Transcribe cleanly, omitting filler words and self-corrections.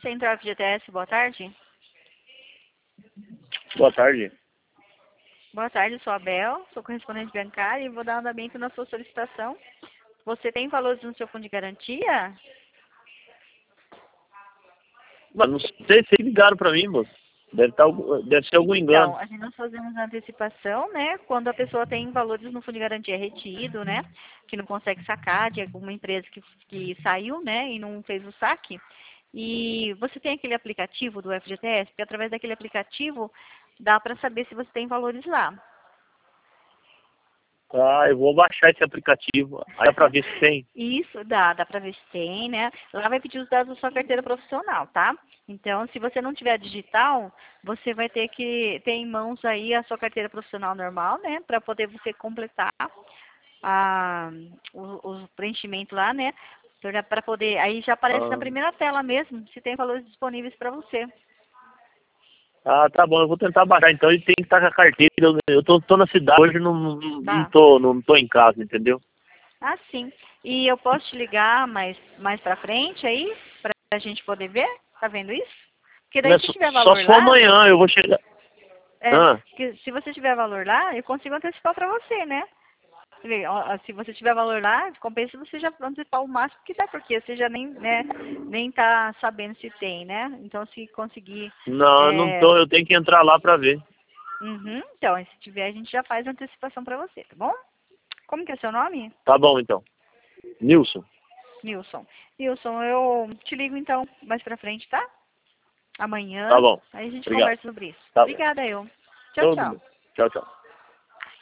Central FGTS, boa tarde. Boa tarde. Boa tarde, sou a Bel, sou correspondente bancária e vou dar andamento na sua solicitação. Você tem valores no seu fundo de garantia? Mas não sei se ligaram pra mim, moço. Deve ser algum engano. Então, a gente nós fazemos a antecipação, né? Quando a pessoa tem valores no fundo de garantia retido, né? Que não consegue sacar de alguma empresa que saiu, né? E não fez o saque. E você tem aquele aplicativo do FGTS, porque através daquele aplicativo dá para saber se você tem valores lá. Ah, eu vou baixar esse aplicativo. Aí dá pra ver se tem. Isso, dá para ver se tem, né? Lá vai pedir os dados da sua carteira profissional, tá? Então, se você não tiver digital, você vai ter que ter em mãos aí a sua carteira profissional normal, né? Para poder você completar o preenchimento lá, né? Para poder, aí já aparece na primeira tela mesmo, se tem valores disponíveis para você. Ah, tá bom, eu vou tentar baixar então e tem que estar com a carteira. Eu tô na cidade hoje, Tá. não tô em casa, entendeu? Ah, sim. E eu posso te ligar mais pra frente aí, pra gente poder ver? Tá vendo isso? Porque daí Mas se tiver só valor se for lá, amanhã, eu vou chegar. Ah, que se você tiver valor lá, eu consigo antecipar pra você, né? Você vê, ó, se você tiver valor lá, compensa você já antecipar o máximo que dá, porque você já nem, né, nem tá sabendo se tem, né? Então se conseguir. não, eu não tô, eu tenho que entrar lá pra ver. Então, se tiver, a gente já faz a antecipação pra você, tá bom? Como que é seu nome? Tá bom então. Nilson. Nilson. Nilson, eu te ligo então mais pra frente, tá? Tá Amanhã. bom. Aí a gente Obrigado. conversa sobre isso. Tá bom. Obrigada, eu. Tchau, Todo tchau. mundo. Tchau, tchau.